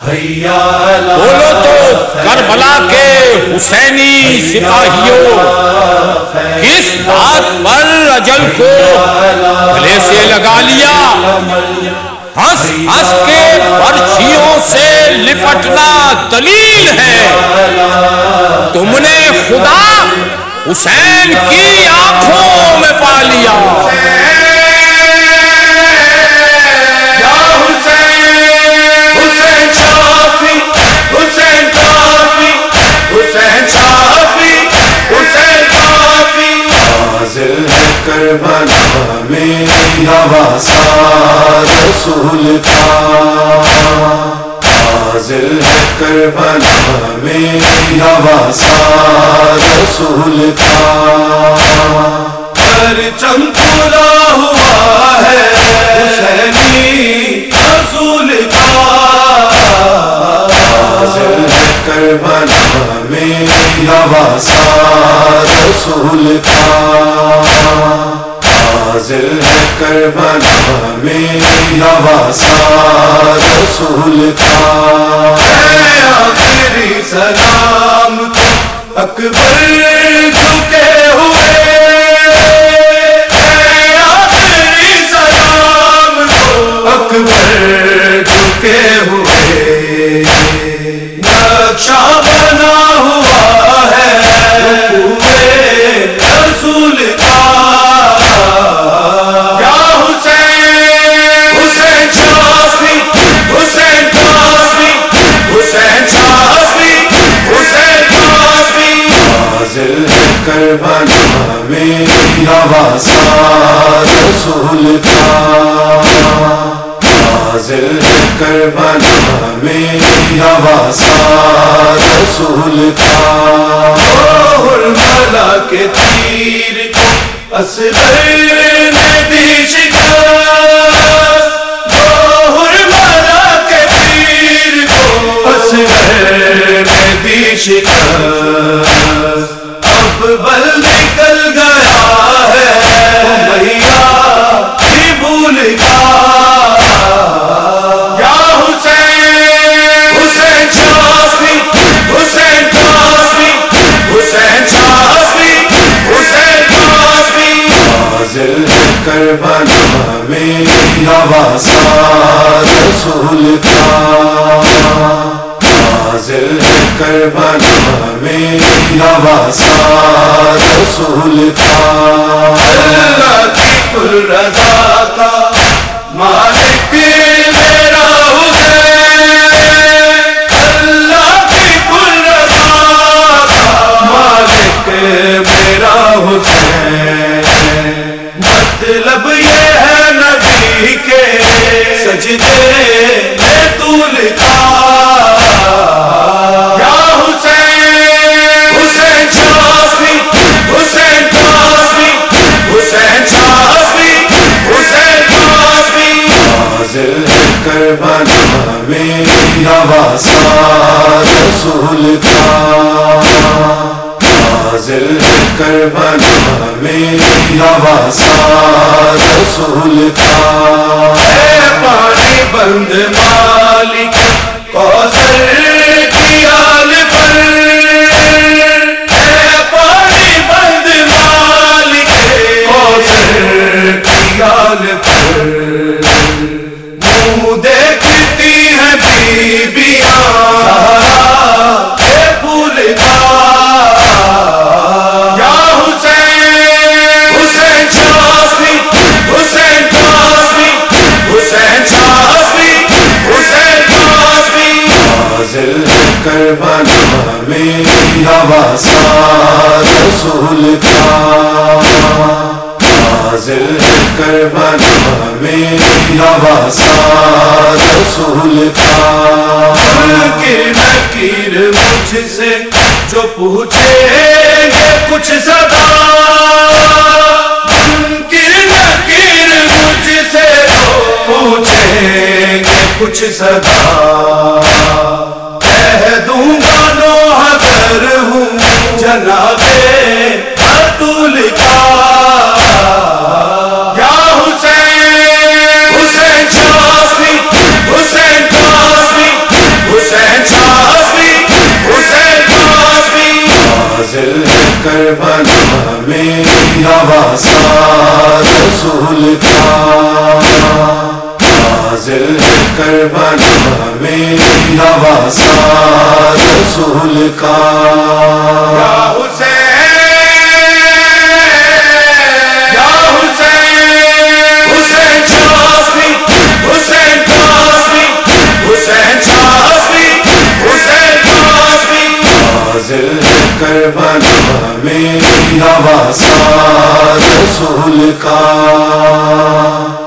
بولو تو کربلا کے حسینی سپاہیوں، کس بات پر اجل کو گلے سے لگا لیا؟ ہنس ہنس کے برچھیوں سے لپٹنا دلیل ہے، تم نے خدا حسین کی آنکھوں میں پا لیا۔ کربلا میں نواسا رسول کا، حاضر ہے کربلا میں نواسا رسول کا، پرچم کھلا ہوا ہے حسینی رسول کا، حاضر ہے کربلا میں نواسا رسول کا، حاضر ہے کربلا میں نواسا رسول کا، آخری سلام اکبر جھکے ہوئے، آخری سلام اکبر جھکے ہوئے، نقشہ بنا ہوا ہے رسول کا، کربلا میں نواسا رسول کا، حاضر ہے کربلا میں نواسا رسول کا، حرملا کے تیر کو اصغر نے دی شکست، حرملا کے تیر کو اصغر نے دی شکست، اب بل نکل گیا ہے بھیا کی بھول کا، یا حسین حسین شافی حسین کافی حسین شافی حسین کافی، حاضر ہے کربلا میں نواسا رسول کا، حاضر ہے کربلا میں نواسا رسول کا، اللہ کی کل رضا کا مالک میرا حسین، اللہ کی کل رضا کا مالک میرا حسین، مطلب یہ ہے نبی کے سجدے میں طول کا، کربلا میں نواسا رسول کا، حاضر ہے کربلا میں نواسا رسول کا، اے پانی بند مالک کوثر کی آل پر، اے پانی بند مالک کوثر کی آل پر، دیکھتی ہیں بیبیاں زہرا کے پھول کا، یا حسین حسین شافی حسین کافی حسین شافی حسین کافی، حاضر ہے کربلا میں نواسا رسول کا، حاضر ہے کربلا میں نواسا رسول کا، منکر نکیر مجھ سے جو پوچھیں گے کچھ صدا، منکر نکیر مجھ سے جو پوچھیں گے کچھ صدا، کہہ دوں گا نوحہ گر ہوں جناب بطول کا، یا حسین حسین شافی حسین کافی کربلا میں نواسا رسول کا، نازل کربلا میں نواسا رسول کا، یا حسین یا حسین، حسین شافی حسین کافی حسین شافی حسین کافی، نازل کربلا میں نواسا رسول کا۔